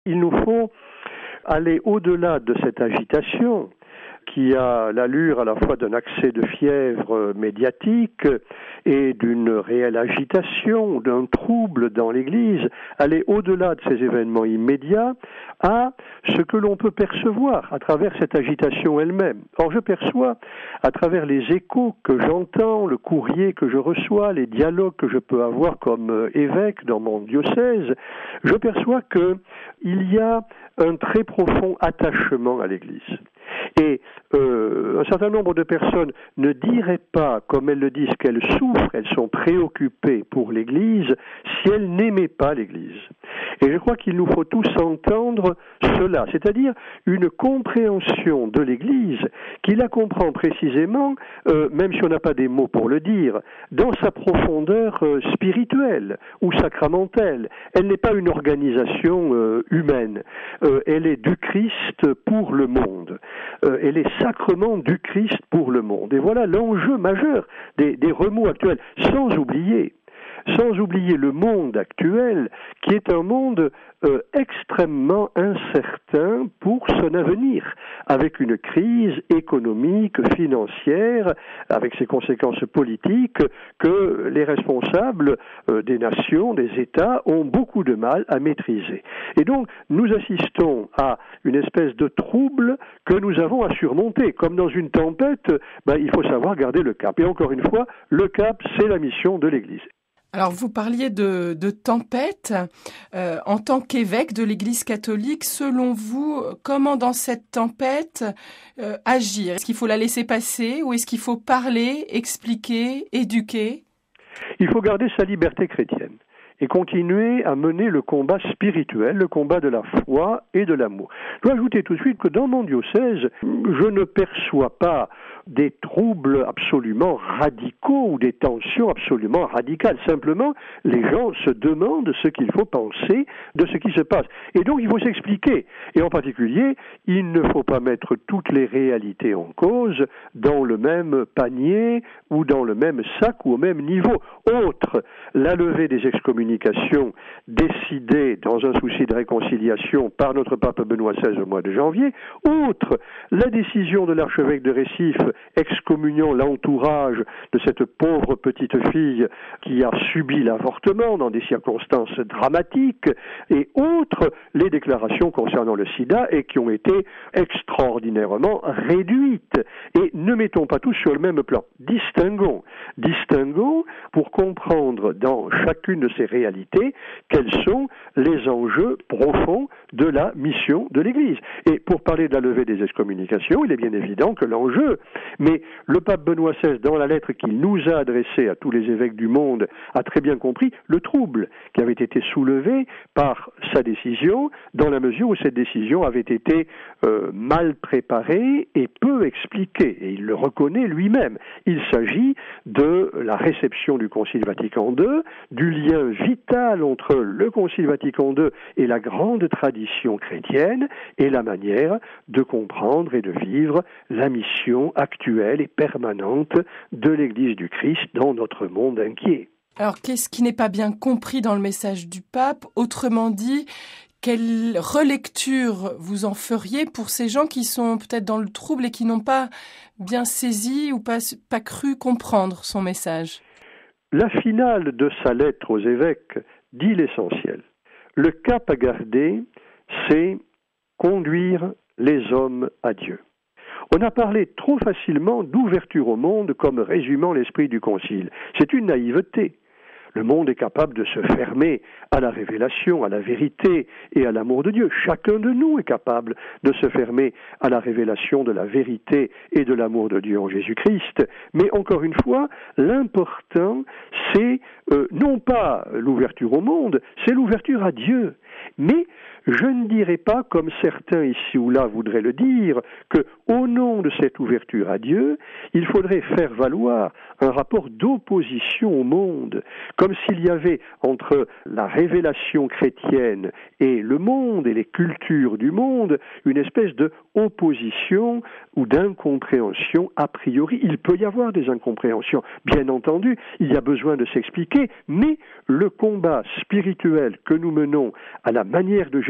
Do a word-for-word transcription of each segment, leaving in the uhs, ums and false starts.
Il nous faut aller au-delà de cette agitation qui a l'allure à la fois d'un accès de fièvre médiatique et d'une réelle agitation, d'un trouble dans l'Église, aller au-delà de ces événements immédiats à ce que l'on peut percevoir à travers cette agitation elle-même. Or, je perçois, à travers les échos que j'entends, le courrier que je reçois, les dialogues que je peux avoir comme évêque dans mon diocèse, je perçois qu'il y a un très profond attachement à l'Église. Et euh, un certain nombre de personnes ne diraient pas, comme elles le disent, qu'elles souffrent, elles sont préoccupées pour l'Église, si elles n'aimaient pas l'Église. Et je crois qu'il nous faut tous entendre cela, c'est-à-dire une compréhension de l'Église qui la comprend précisément, euh, même si on n'a pas des mots pour le dire, dans sa profondeur euh, spirituelle ou sacramentelle. Elle n'est pas une organisation euh, humaine, euh, elle est du Christ pour le monde. Euh, elle est sacrement du Christ pour le monde. Et voilà l'enjeu majeur des, des remous actuels, sans oublier sans oublier le monde actuel, qui est un monde euh, extrêmement incertain pour son avenir, avec une crise économique, financière, avec ses conséquences politiques, que les responsables euh, des nations, des États, ont beaucoup de mal à maîtriser. Et donc, nous assistons à une espèce de trouble que nous avons à surmonter. Comme dans une tempête, ben, il faut savoir garder le cap. Et encore une fois, le cap, c'est la mission de l'Église. Alors, vous parliez de, de tempête. Euh, en tant qu'évêque de l'Église catholique, selon vous, comment dans cette tempête euh, agir ? Est-ce qu'il faut la laisser passer ou est-ce qu'il faut parler, expliquer, éduquer ? Il faut garder sa liberté chrétienne et continuer à mener le combat spirituel, le combat de la foi et de l'amour. Je dois ajouter tout de suite que dans mon diocèse, je ne perçois pas des troubles absolument radicaux ou des tensions absolument radicales. Simplement, les gens se demandent ce qu'il faut penser de ce qui se passe. Et donc, il faut s'expliquer. Et en particulier, il ne faut pas mettre toutes les réalités en cause dans le même panier ou dans le même sac ou au même niveau. Autre, la levée des excommunications décidée dans un souci de réconciliation par notre pape Benoît seize au mois de janvier. Autre, la décision de l'archevêque de Récif excommuniant l'entourage de cette pauvre petite fille qui a subi l'avortement dans des circonstances dramatiques, et autres, les déclarations concernant le sida et qui ont été extraordinairement réduites. Et ne mettons pas tous sur le même plan. Distinguons. Distinguons pour comprendre dans chacune de ces réalités quels sont les enjeux profonds de la mission de l'Église. Et pour parler de la levée des excommunications, il est bien évident que l'enjeu, mais le pape Benoît seize, dans la lettre qu'il nous a adressée à tous les évêques du monde, a très bien compris le trouble qui avait été soulevé par sa décision, dans la mesure où cette décision avait été euh, mal préparée et peu expliquée. Et il le reconnaît lui-même. Il s'agit de la réception du Concile Vatican deux, du lien vital entre le Concile Vatican deux et la grande tradition chrétienne, et la manière de comprendre et de vivre la mission actuelle et permanente de l'Église du Christ dans notre monde inquiet. Alors, qu'est-ce qui n'est pas bien compris dans le message du pape ? Autrement dit, quelle relecture vous en feriez pour ces gens qui sont peut-être dans le trouble et qui n'ont pas bien saisi ou pas, pas cru comprendre son message ? La finale de sa lettre aux évêques dit l'essentiel. Le cap à garder, c'est conduire les hommes à Dieu. On a parlé trop facilement d'ouverture au monde comme résumant l'esprit du Concile. C'est une naïveté. Le monde est capable de se fermer à la révélation, à la vérité et à l'amour de Dieu. Chacun de nous est capable de se fermer à la révélation de la vérité et de l'amour de Dieu en Jésus-Christ. Mais encore une fois, l'important, c'est euh, non pas l'ouverture au monde, c'est l'ouverture à Dieu. Mais je ne dirais pas, comme certains ici ou là voudraient le dire, que au nom de cette ouverture à Dieu, il faudrait faire valoir un rapport d'opposition au monde, comme s'il y avait entre la révélation chrétienne et le monde et les cultures du monde une espèce de opposition ou d'incompréhension a priori. Il peut y avoir des incompréhensions, bien entendu, il y a besoin de s'expliquer, mais le combat spirituel que nous menons à la manière de Jésus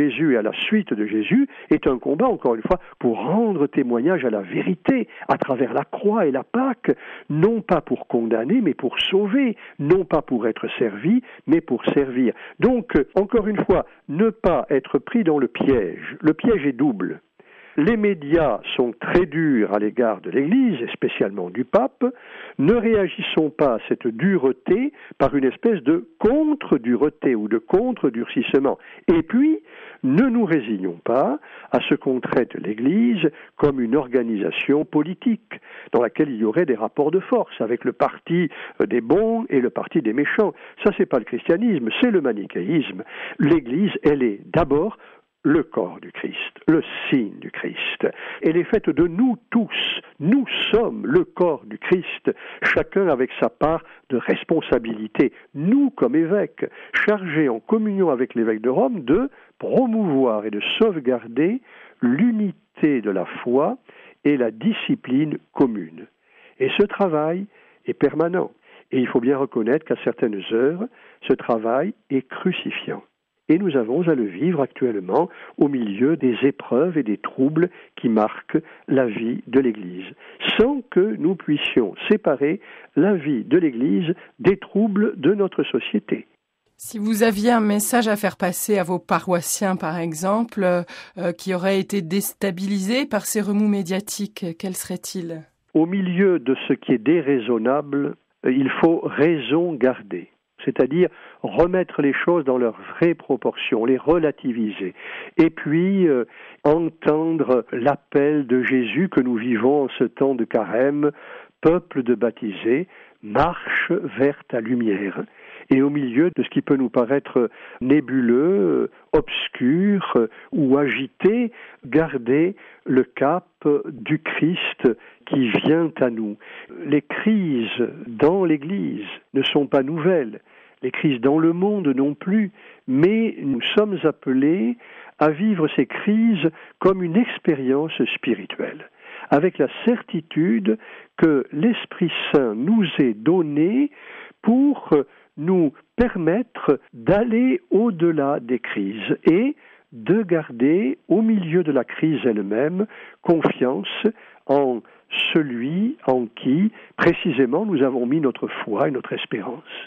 Jésus et à la suite de Jésus est un combat, encore une fois, pour rendre témoignage à la vérité à travers la croix et la Pâque, non pas pour condamner, mais pour sauver, non pas pour être servi, mais pour servir. Donc, encore une fois, ne pas être pris dans le piège. Le piège est double. Les médias sont très durs à l'égard de l'Église, et spécialement du pape. Ne réagissons pas à cette dureté par une espèce de contre-dureté ou de contre-durcissement. Et puis, ne nous résignons pas à ce qu'on traite l'Église comme une organisation politique, dans laquelle il y aurait des rapports de force avec le parti des bons et le parti des méchants. Ça, c'est pas le christianisme, c'est le manichéisme. L'Église, elle est d'abord le corps du Christ, le signe du Christ. Elle est faite de nous tous. Nous sommes le corps du Christ, chacun avec sa part de responsabilité. Nous, comme évêques, chargés en communion avec l'évêque de Rome de promouvoir et de sauvegarder l'unité de la foi et la discipline commune. Et ce travail est permanent. Et il faut bien reconnaître qu'à certaines heures, ce travail est crucifiant. Et nous avons à le vivre actuellement au milieu des épreuves et des troubles qui marquent la vie de l'Église, sans que nous puissions séparer la vie de l'Église des troubles de notre société. Si vous aviez un message à faire passer à vos paroissiens, par exemple, euh, qui auraient été déstabilisés par ces remous médiatiques, quel serait-il ? Au milieu de ce qui est déraisonnable, il faut raison garder. C'est-à-dire remettre les choses dans leurs vraies proportions, les relativiser, et puis euh, entendre l'appel de Jésus que nous vivons en ce temps de carême, peuple de baptisés, marche vers ta lumière. Et au milieu de ce qui peut nous paraître nébuleux, obscur ou agité, garder le cap du Christ qui vient à nous. Les crises dans l'Église ne sont pas nouvelles, les crises dans le monde non plus, mais nous sommes appelés à vivre ces crises comme une expérience spirituelle, avec la certitude que l'Esprit Saint nous est donné pour nous permettre d'aller au-delà des crises et de garder, au milieu de la crise elle-même, confiance en celui en qui, précisément, nous avons mis notre foi et notre espérance.